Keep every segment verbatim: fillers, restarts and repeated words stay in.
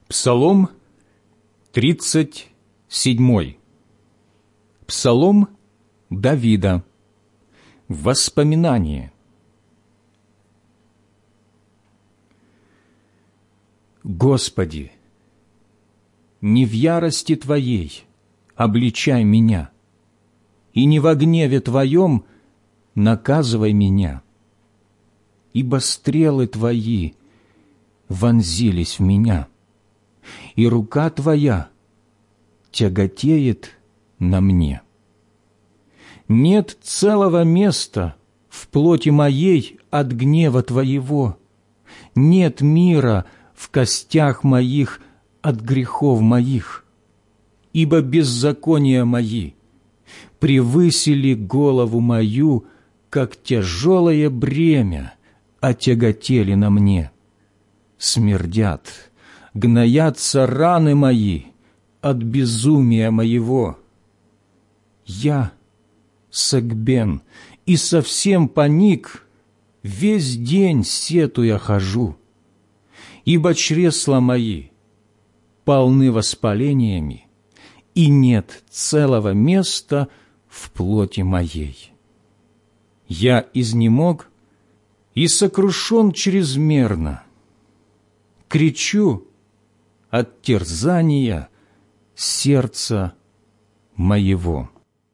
Псалом тридцать седьмой. Псалом Давида. Воспоминание. Господи, не в ярости Твоей обличай меня, и не во гневе Твоем наказывай меня, ибо стрелы Твои вонзились в меня, и рука Твоя тяготеет на мне. Нет целого места в плоти моей от гнева Твоего, нет мира в костях моих от грехов моих, ибо беззакония мои превысили голову мою, как тяжелое бремя отяготели на мне. Смердят, гноятся раны мои от безумия моего. Я согбен и совсем паник, весь день сетуя хожу, ибо чресла мои полны воспалениями, и нет целого места в плоти моей. Я изнемог и сокрушен чрезмерно, кричу от терзания сердца моего.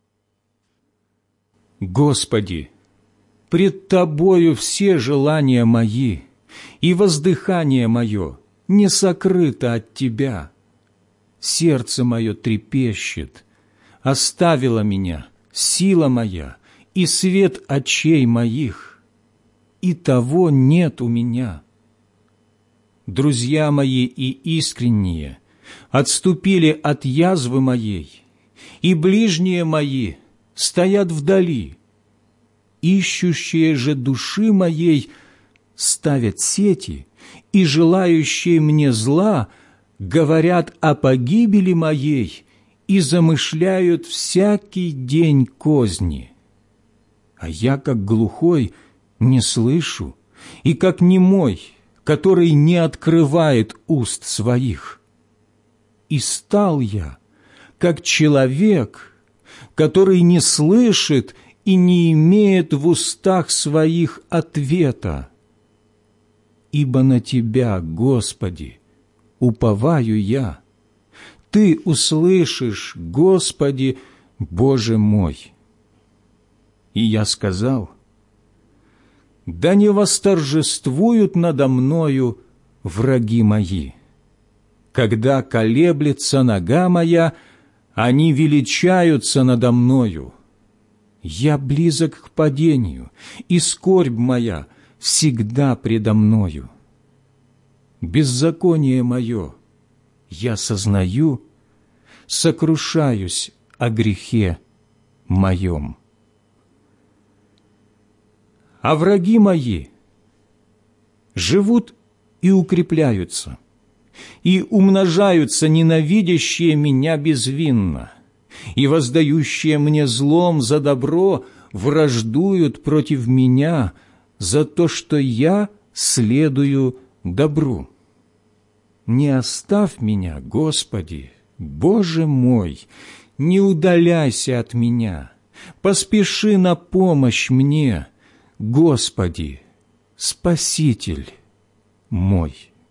Господи, пред Тобою все желания мои, и воздыхание мое не сокрыто от Тебя. Сердце мое трепещет, оставила меня сила моя и свет очей моих, и того нет у меня. Друзья мои и искренние отступили от язвы моей, и ближние мои стоят вдали. Ищущие же души моей ставят сети, и желающие мне зла говорят о погибели моей и замышляют всякий день козни. А я, как глухой, не слышу, и как немой, который не открывает уст своих. И стал я, как человек, который не слышит и не имеет в устах своих ответа. Ибо на Тебя, Господи, уповаю я. Ты услышишь, Господи, Боже мой. И я сказал: да не восторжествуют надо мною враги мои. Когда колеблется нога моя, они величаются надо мною. Я близок к падению, и скорбь моя всегда предо мною. Беззаконие мое я сознаю, сокрушаюсь о грехе моем. А враги мои живут и укрепляются, и умножаются ненавидящие меня безвинно, и воздающие мне злом за добро враждуют против меня за то, что я следую добру. Не оставь меня, Господи, Боже мой, не удаляйся от меня, поспеши на помощь мне, Господи, Спаситель мой.